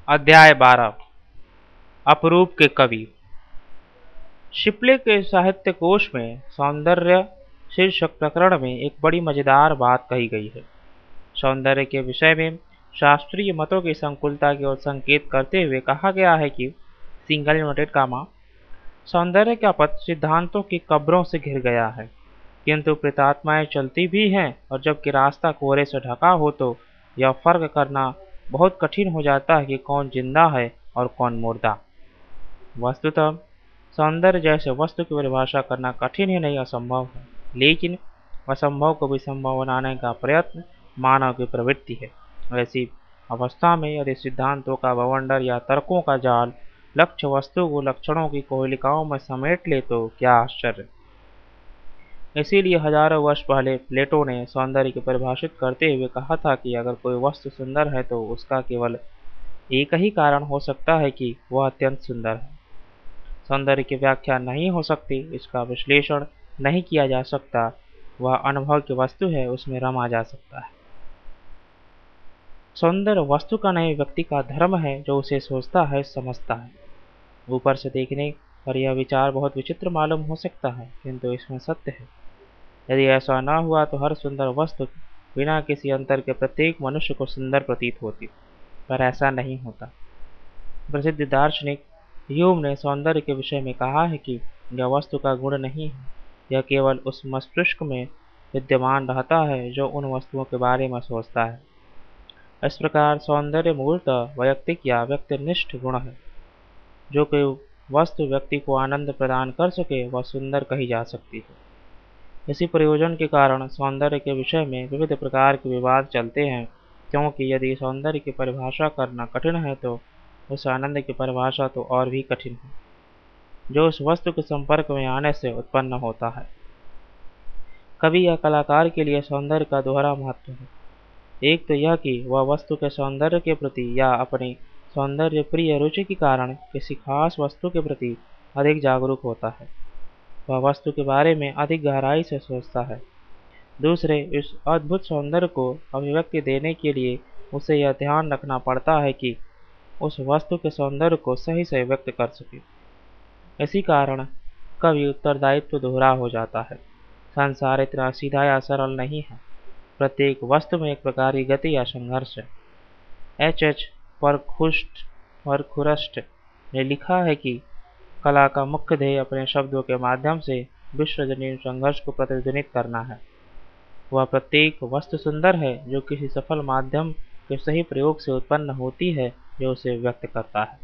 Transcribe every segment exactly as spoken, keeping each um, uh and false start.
अध्याय बारह। अपरूप के कवि। शिपले के साहित्य कोश में सौंदर्य शीर्षक प्रकरण में एक बड़ी मजेदार बात कही गई है। सौंदर्य के विषय में शास्त्रीय मतों की संकुलता की ओर संकेत करते हुए कहा गया है कि सिंगल इन्वर्टेड कामा सौंदर्य का पथ सिद्धांतों की कब्रों से घिर गया है, किंतु प्रेतात्माएं चलती भी हैं, और जबकि रास्ता कोहरे से ढका हो तो यह फर्क करना बहुत कठिन हो जाता है कि कौन जिंदा है और कौन मुर्दा। वस्तुतः सौंदर्य जैसे वस्तु की परिभाषा करना कठिन ही नहीं असंभव है, लेकिन असंभव को भी संभव बनाने का प्रयत्न मानव की प्रवृत्ति है। ऐसी अवस्था में यदि सिद्धांतों का बवंडर या तर्कों का जाल लक्ष्य वस्तु को लक्षणों की कोहलिकाओं में समेट ले तो क्या आश्चर्य। इसीलिए हजारों वर्ष पहले प्लेटो ने सौंदर्य को परिभाषित करते हुए कहा था कि अगर कोई वस्तु सुंदर है तो उसका केवल एक ही कारण हो सकता है कि वह अत्यंत सुंदर है। सौंदर्य की व्याख्या नहीं हो सकती, इसका विश्लेषण नहीं किया जा सकता, वह अनुभव की वस्तु है, उसमें रमा जा सकता है। सौंदर्य वस्तु का नहीं, व्यक्ति का धर्म है जो उसे सोचता है, समझता है। ऊपर से देखने पर यह विचार बहुत विचित्र मालूम हो सकता है, किंतु इसमें सत्य है। यदि ऐसा न हुआ तो हर सुंदर वस्तु बिना किसी अंतर के प्रत्येक मनुष्य को सुंदर प्रतीत होती, पर ऐसा नहीं होता। प्रसिद्ध दार्शनिक ह्यूम ने सौंदर्य के विषय में कहा है कि यह वस्तु का गुण नहीं है, यह केवल उस मस्तिष्क में विद्यमान रहता है जो उन वस्तुओं के बारे में सोचता है। इस प्रकार सौंदर्य मूलतः वैयक्तिक या व्यक्तिनिष्ठ गुण है। जो कोई वस्तु व्यक्ति को आनंद प्रदान कर सके वह सुंदर कही जा सकती है। इसी प्रयोजन के कारण सौंदर्य के विषय में विविध प्रकार के विवाद चलते हैं, क्योंकि यदि सौंदर्य की परिभाषा करना कठिन है तो उस आनंद की परिभाषा तो और भी कठिन है, जो उस वस्तु के संपर्क में आने से उत्पन्न होता है। कवि या कलाकार के लिए सौंदर्य का दोहरा महत्व है। एक तो यह कि वह वस्तु के सौंदर्य के प्रति या अपनी सौंदर्य प्रिय रुचि के कारण किसी खास वस्तु के प्रति अधिक जागरूक होता है, वह वस्तु के बारे में अधिक गहराई से सोचता है। दूसरे, इस अद्भुत सौंदर्य को अभिव्यक्ति देने के लिए उसे यह ध्यान रखना पड़ता है कि उस वस्तु के सौंदर्य को सही से व्यक्त कर सके। इसी कारण कवि उत्तरदायित्व दोहरा हो जाता है। संसार इतना सीधा या सरल नहीं है, प्रत्येक वस्तु में एक प्रकार की गति या संघर्ष है। एच एच परखुस्ट परखुरस्ट ने लिखा है कि कला का मुख्य ध्येय अपने शब्दों के माध्यम से विश्वजनीन संघर्ष को प्रतिध्वनित करना है। वह प्रत्येक वस्तु सुंदर है जो किसी सफल माध्यम के सही प्रयोग से उत्पन्न होती है, जो उसे व्यक्त करता है।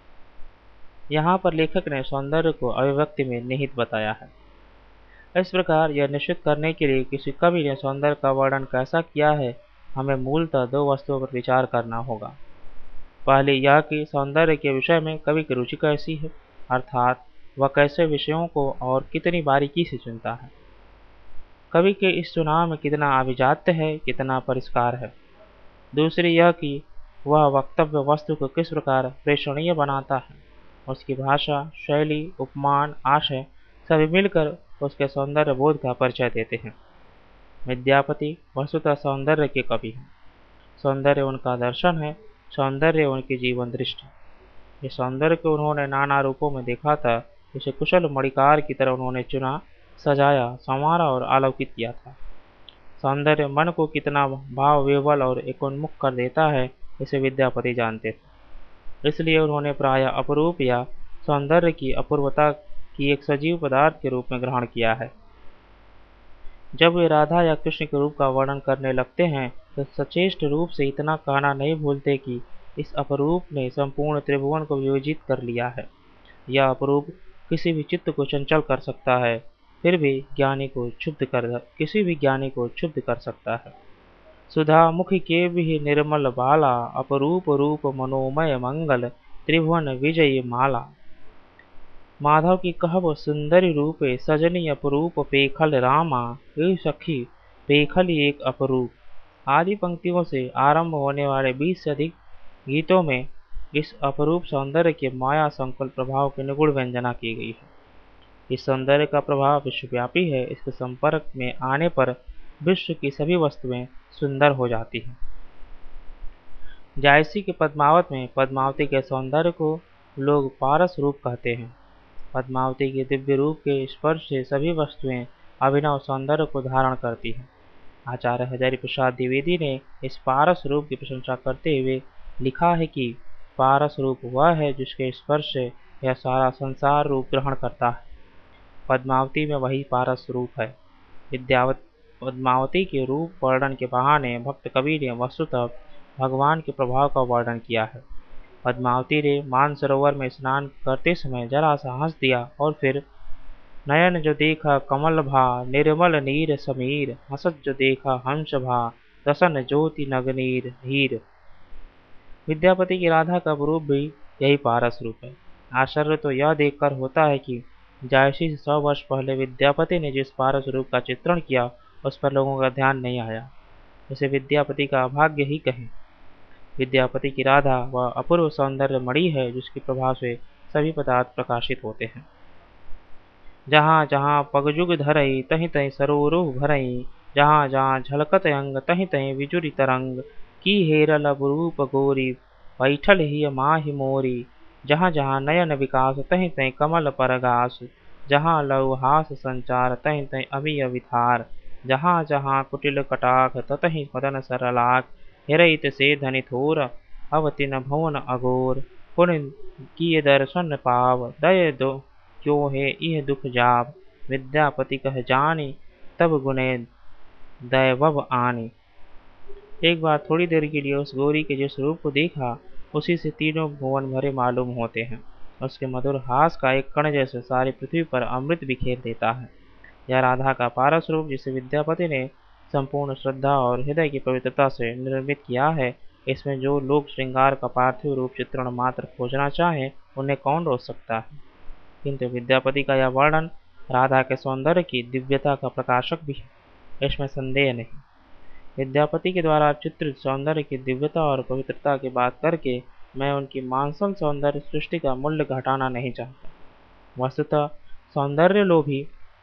यहाँ पर लेखक ने सौंदर्य को अभिव्यक्ति में निहित बताया है। इस प्रकार यह निश्चित करने के लिए किसी कवि ने सौंदर्य का वर्णन कैसा किया है, हमें मूलतः दो वस्तुओं पर विचार करना होगा। पहली यह कि सौंदर्य के विषय में कवि की रुचि कैसी है, अर्थात वह कैसे विषयों को और कितनी बारीकी से चुनता है। कवि के इस चुनाव में कितना अभिजात्य है, कितना परिष्कार है। दूसरी यह कि वह वक्तव्य वस्तु को किस प्रकार प्रेषणीय बनाता है। उसकी भाषा, शैली, उपमान, आशय सभी मिलकर उसके सौंदर्य बोध का परिचय देते हैं। विद्यापति वस्तुतः सौंदर्य के कवि हैं। सौंदर्य उनका दर्शन है, सौंदर्य उनकी जीवन दृष्टि। इस सौंदर्य को उन्होंने नाना रूपों में देखा था, इसे कुशल मणिकार की तरह उन्होंने चुना, सजाया, संवारा और आलोकित किया था। सौंदर्य मन को कितना भाव विह्वल और एकोन्मुख कर देता है, इसे विद्यापति जानते थे। इसलिए उन्होंने प्रायः अपरूप या सौंदर्य की अपूर्वता की एक सजीव पदार्थ के रूप में ग्रहण किया है। जब वे राधा या कृष्ण के रूप का वर्णन करने लगते हैं तो सचेष्ट रूप से इतना कहना नहीं भूलते कि इस अपरूप ने संपूर्ण त्रिभुवन को वियोजित कर लिया है। यह अपरूप किसी भी चित्त को चंचल कर सकता है, फिर भी ज्ञानी को क्षुब्ध कर किसी भी ज्ञानी को क्षुब्ध कर सकता है। सुधा मुखी के भी निर्मल बाला, अपरूप रूप मनोमय मंगल, त्रिभुवन विजयी माला। माधव की कहब सुंदरी रूपे, सजनी अपरूप पेखल रामा, ए सखी पेखल एक अपरूप। आदि पंक्तियों से आरंभ होने वाले बीस से अधिक गीतों में इस अपरूप सौंदर्य के माया संकुल प्रभाव की निगूढ़ व्यंजना की गई है। इस सौंदर्य का प्रभाव विश्वव्यापी है, इसके संपर्क में आने पर विश्व की सभी वस्तुएं सुंदर हो जाती हैं। जायसी के पद्मावत में पद्मावती के सौंदर्य को लोग पारस रूप कहते हैं। पद्मावती के दिव्य रूप के स्पर्श से सभी वस्तुएं अभिनव सौंदर्य को धारण करती हैं। आचार्य हजारी प्रसाद द्विवेदी ने इस पारस रूप की प्रशंसा करते हुए लिखा है कि पारस रूप वह है जिसके स्पर्श से यह सारा संसार रूप ग्रहण करता है। पद्मावती में वही पारस रूप है। विद्यावत पद्मावती के रूप वर्णन के बहाने भक्त कवि ने वस्तुतः भगवान के प्रभाव का वर्णन किया है। पद्मावती ने मानसरोवर में स्नान करते समय जरा सा हंस दिया और फिर नयन जो देखा कमल भा निर्मल नीर समीर, हसत जो देखा हंस भा रसन ज्योति नगनीर हीर। विद्यापति की राधा का रूप भी यही पारस रूप है। आश्चर्य तो यह देखकर होता है कि जायसी से सौ वर्ष पहले विद्यापति ने जिस पारस रूप का चित्रण किया उस पर लोगों का ध्यान नहीं आया। उसे विद्यापति का अभाग्य ही कहें। विद्यापति की राधा वह अपूर्व सौंदर्य मणि है जिसके प्रभाव से सभी पदार्थ प्रकाशित होते हैं। जहाँ जहाँ पगजुग धरई तहीं तहीं सरोरुह भरई, जहाँ जहाँ झलकत अंग तहीं तहीं विजुरी तरंग, की हेरल रूप गोरी बैठल ही माहि मोरी, जहाँ जहाँ नयन विकास तहीं तहीं कमल परगास, जहाँ लौ हास संचार तहीं तहीं अमिय विथार, जहाँ जहाँ कुटिल कटाक ततहीं मदन सरलाक, हेरइत से धनि थोर अवतिन भुवन अघोर, पुन किए दर्शन पाव दय दो क्यों है यह दुख जाप, विद्यापति कह जानी तब गुने दैवव आनी। एक बार थोड़ी देर के लिए उस गौरी के जिस रूप को देखा उसी से तीनों भुवन भरे मालूम होते हैं। उसके मधुर हास का एक कण जैसे सारी पृथ्वी पर अमृत बिखेर देता है। यह राधा का पारस रूप जिसे विद्यापति ने संपूर्ण श्रद्धा और हृदय की पवित्रता से निर्मित किया है, इसमें जो लोग श्रृंगार का पार्थिव रूप चित्रण मात्र खोजना चाहें उन्हें कौन रोक सकता है। किंतु विद्यापति का यह वर्णन राधा के सौंदर्य की दिव्यता का प्रकाशक भी है, इसमें संदेह नहीं। विद्यापति के द्वारा चित्रित सौंदर्य की दिव्यता और पवित्रता की बात करके मैं उनकी मानसल सौंदर्य सृष्टि का मूल्य घटाना नहीं चाहता। वस्तुतः सौंदर्य लोभी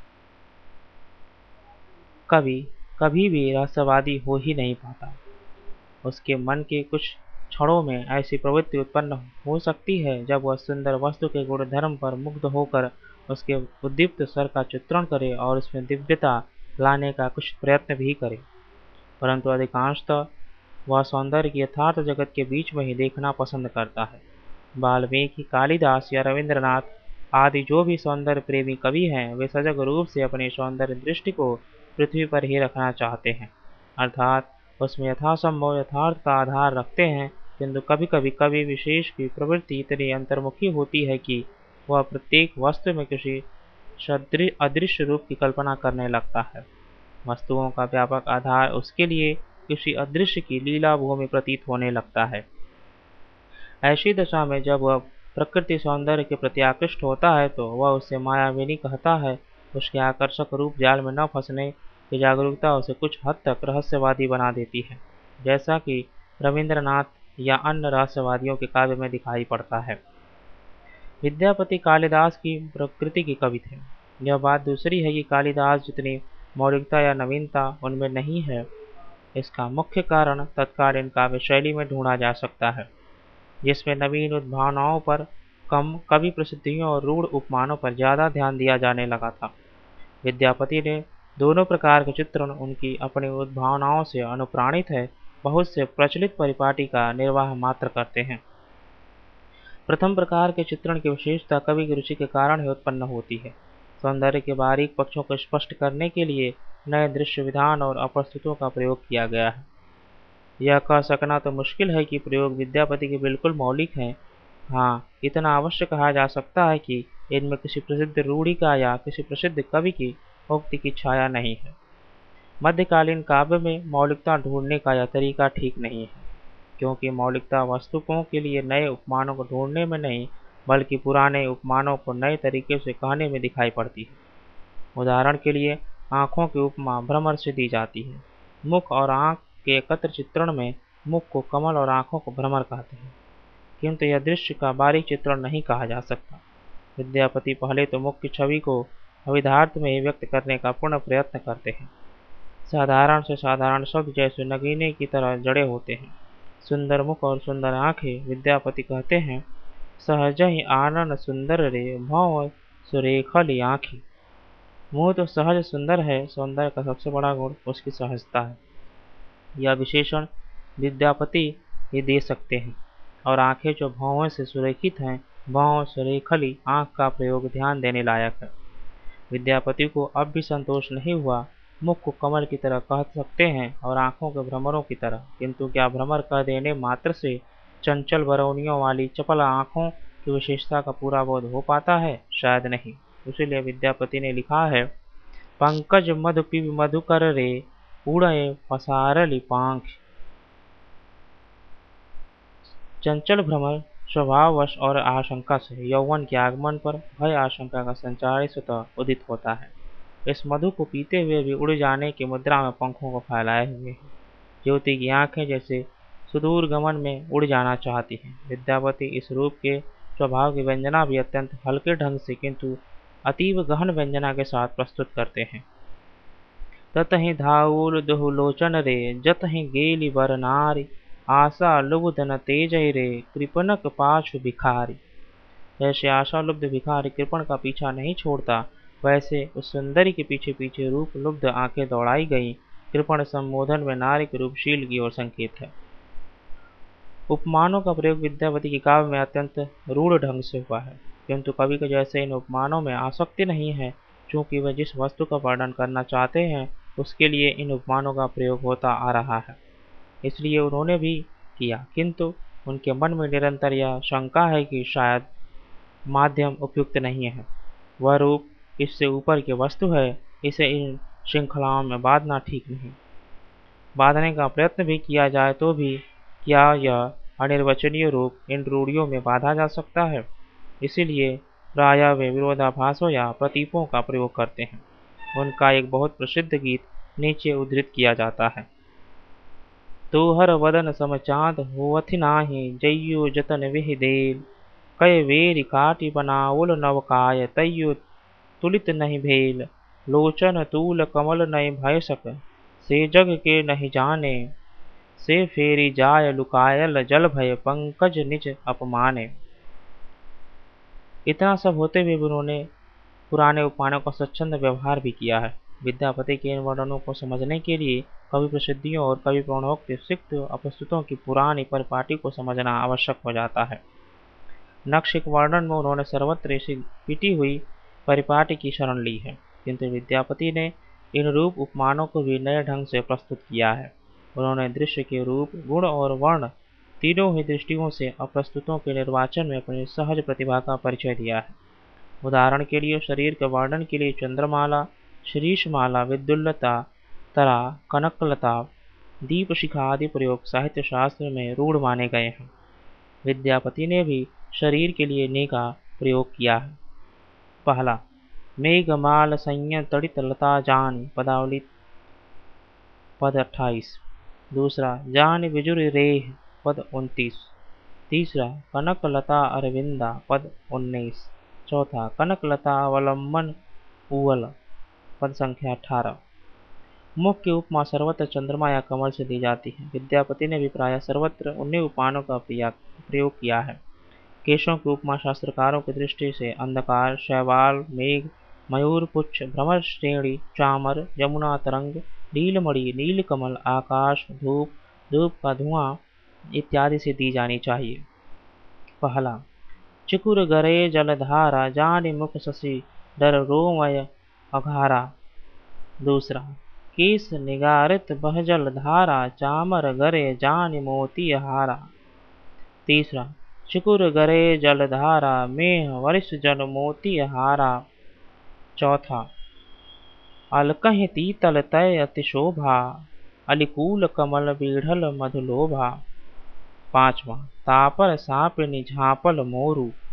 कवि कभी भी रहस्यवादी हो ही नहीं पाता। उसके मन के कुछ क्षणों में ऐसी प्रवृत्ति उत्पन्न हो सकती है जब वह सुंदर वस्तु के गुणधर्म पर मुग्ध होकर उसके उद्दीप्त स्वर का चित्रण करे और उसमें दिव्यता लाने का कुछ प्रयत्न भी करे, परंतु अधिकांशतः वह सौंदर्य की यथार्थ जगत के बीच में ही देखना पसंद करता है। वाल्मीकि, कालिदास या रविंद्रनाथ आदि जो भी सौंदर्य प्रेमी कवि हैं वे सजग रूप से अपनी सौंदर्य दृष्टि को पृथ्वी पर ही रखना चाहते हैं, अर्थात उसमें यथासंभव यथार्थ का आधार रखते हैं। किंतु कभी कभी कवि विशेष की प्रवृत्ति इतनी अंतर्मुखी होती है कि वह प्रत्येक वस्तु में किसी अदृश्य रूप की कल्पना करने लगता है। वस्तुओं का व्यापक आधार उसके लिए किसी अदृश्य की लीला भूमि प्रतीत होने लगता है। ऐसी दशा में जब वह प्रकृति सौंदर्य के प्रति आकृष्ट होता है तो वह उससे मायाविनी कहता है। उसके आकर्षक रूप जाल में न फंसने की जागरूकता उसे कुछ हद तक रहस्यवादी बना देती है, जैसा कि रविंद्रनाथ या अन्य रहस्यवादियों के काव्य में दिखाई पड़ता है। विद्यापति कालिदास की प्रकृति के कवि थे। यह बात दूसरी है कि कालिदास जितनी मौलिकता या नवीनता उनमें नहीं है, इसका मुख्य कारण तत्कालीन काव्य शैली में ढूंढा जा सकता है, जिसमें नवीन उद्भावनाओं पर कम, कवि प्रसिद्धियों और रूढ़ उपमानों पर ज़्यादा ध्यान दिया जाने लगा था। विद्यापति ने दोनों प्रकार के चित्रण उनकी अपनी उद्भावनाओं से अनुप्राणित है, बहुत से प्रचलित परिपाटी का निर्वाह मात्र करते हैं। प्रथम प्रकार के चित्रण की विशेषता कवि की रुचि के कारण ही उत्पन्न होती है। सौंदर्य के बारीक पक्षों को स्पष्ट करने के लिए नए दृश्य विधान और अपस्तुतों का प्रयोग किया गया है। यह कह सकना तो मुश्किल है कि प्रयोग विद्यापति के बिल्कुल मौलिक हैं। हाँ, इतना अवश्य कहा जा सकता है कि इनमें किसी प्रसिद्ध रूढ़ि का या किसी प्रसिद्ध कवि की उक्ति की छाया नहीं है। मध्यकालीन काव्य में मौलिकता ढूंढने का यह तरीका ठीक नहीं है, क्योंकि मौलिकता वस्तुकों के लिए नए उपमानों को ढूंढने में नहीं बल्कि पुराने उपमानों को नए तरीके से कहने में दिखाई पड़ती है। उदाहरण के लिए आँखों की उपमा भ्रमर से दी जाती है। मुख और आँख के एकत्र चित्रण में मुख को कमल और आँखों को भ्रमर कहते हैं, किंतु यह दृश्य का बारीक चित्रण नहीं कहा जा सकता। विद्यापति पहले तो मुख की छवि को अविधार्थ में ही व्यक्त करने का पूर्ण प्रयत्न करते हैं। साधारण से साधारण शब्द जैसे नगीने की तरह जड़े होते हैं। सुंदर मुख और सुंदर आंखें। विद्यापति कहते हैं, सहज ही आनन सुंदर रे, भौं सुरेखली आँखी। मुँह तो सहज सुंदर है, सौंदर्य का सबसे बड़ा गुण उसकी सहजता है। यह विशेषण विद्यापति ही दे सकते हैं। और आंखें जो भौहों से सुरेखित हैं, भौं सुरेखली आंख का प्रयोग ध्यान देने लायक है। विद्यापति को अब भी संतोष नहीं हुआ। मुख को कमल की तरह कह सकते हैं और आंखों के भ्रमरों की तरह, किंतु क्या भ्रमर कह देने मात्र से चंचल बरौनियों वाली चपल आंखों की विशेषता का पूरा बोध हो पाता है? शायद नहीं। इसीलिए विद्यापति ने लिखा है, पंकज मधु पिब मधुकर रे, उड़े पसारली पांख। चंचल भ्रमर स्वभाववश और आशंका से यौवन के आगमन पर भय आशंका का संचार स्वतः उदित होता है। इस मधु को पीते हुए भी उड़ जाने की मुद्रा में पंखों को फैलाए हुए हैं। ज्योति की आंखें जैसे सुदूर गमन में उड़ जाना चाहती हैं। विद्यापति इस रूप के स्वभाव की व्यंजना भी अत्यंत हल्के ढंग से किंतु अतीव गहन व्यंजना के साथ प्रस्तुत करते हैं। ततहि धाउल दुहुलोचन रे, जतहि गेली बर नारी, आशा लुब्ध न तेजहि रे, कृपणक पाछु भिखारी। जैसे आशा लुब्ध भिखारी कृपण का पीछा नहीं छोड़ता, वैसे उस सुंदरी के पीछे पीछे रूप लुब्ध आंखें दौड़ाई गई। कृपण संबोधन में नारी के रूपशील की ओर संकेत है। उपमानों का प्रयोग विद्यापति की काव्य में अत्यंत रूढ़ ढंग से हुआ है, किंतु कवि के जैसे इन उपमानों में आसक्ति नहीं है। चूंकि वे जिस वस्तु का वर्णन करना चाहते हैं उसके लिए इन उपमानों का प्रयोग होता आ रहा है, इसलिए उन्होंने भी किया, किंतु उनके मन में निरंतर यह शंका है कि शायद माध्यम उपयुक्त नहीं है। वह रूप इससे ऊपर की वस्तु है, इसे इन श्रृंखलाओं में बांधना ठीक नहीं। बांधने का प्रयत्न भी किया जाए तो भी क्या यह अनिर्वचनीय रूप इन रूढ़ियों में बांधा जा सकता है? इसीलिए प्रायः वे विरोधाभासों या प्रतीपों का प्रयोग करते हैं। उनका एक बहुत प्रसिद्ध गीत नीचे उद्धृत किया जाता है। तोहर वदन समचाँद होवथि नाहि, जइयो जतन विहि देल, कय वेरि काटि बनावल नवकाय, तइयो तुलित नहीं भेल। लोचन तूल कमल नहीं भय सक, से जग के नहीं जाने, से फेरी जाय लुकायल जल भय, पंकज निज अपमाने। इतना सब होते हुए भी उन्होंने पुराने उपमानों का स्वच्छंद व्यवहार भी किया है। विद्यापति के इन वर्णनों को समझने के लिए कवि प्रसिद्धियों और कवि प्रणोक्त सिक्त अपस्तुतों की पुरानी परिपाटी को समझना आवश्यक हो जाता है। नक्षिक वर्णन में उन्होंने सर्वत्र ऐसी पिटी हुई परिपाटी की शरण ली है, किंतु विद्यापति ने इन रूप उपमानों को भी नए ढंग से प्रस्तुत किया है। उन्होंने दृश्य के रूप, गुण और वर्ण तीनों ही दृष्टियों से अप्रस्तुतों के निर्वाचन में अपनी सहज प्रतिभा का परिचय दिया है। उदाहरण के लिए शरीर के वर्णन के लिए चंद्रमाला, शीरीषमाला, विद्युल्लता, तरा, कनकलता, दीपशिखा आदि प्रयोग साहित्य शास्त्र में रूढ़ माने गए हैं। विद्यापति ने भी शरीर के लिए ने का प्रयोग किया है। पहला, मेघमाल संय तड़ित लता जान, पदावली पद अट्ठाईस। दूसरा, जान बिजुर रेह, पद उनतीस। तीसरा, कनक लता अरविंदा, पद उन्नीस। चौथा, कनक लता अवलंबन उवल, पद संख्या अठारह। मुख की उपमा सर्वत्र चंद्रमा या कमल से दी जाती है। विद्यापति ने भी प्रायः सर्वत्र उन्हीं उपमानों का प्रयोग किया है। केशों की उपमा शास्त्रकारों की दृष्टि से अंधकार, शैवाल, मेघ, मयूर पुच्छ, भ्रमर श्रेणी, चामर, यमुना तरंग, नीलमणि, नीलकमल, आकाश, धूप, धूप का धुआं इत्यादि से दी जानी चाहिए। पहला, चिकुर गरे जलधारा, जानि मुख शशि डर रोमय अघारा। दूसरा, केस निगारित बह जल धारा, चामर गरे जानि मोती हारा। तीसरा, चिकुर गरे जलधारा, मेह वरिष जल मोती हारा। चौथा, अलकहि तीतल तय अति शोभा, अलिकूल कमल बीढ़ल मधुलोभा। पांचवा, तापर सापिनी झापल मोरु,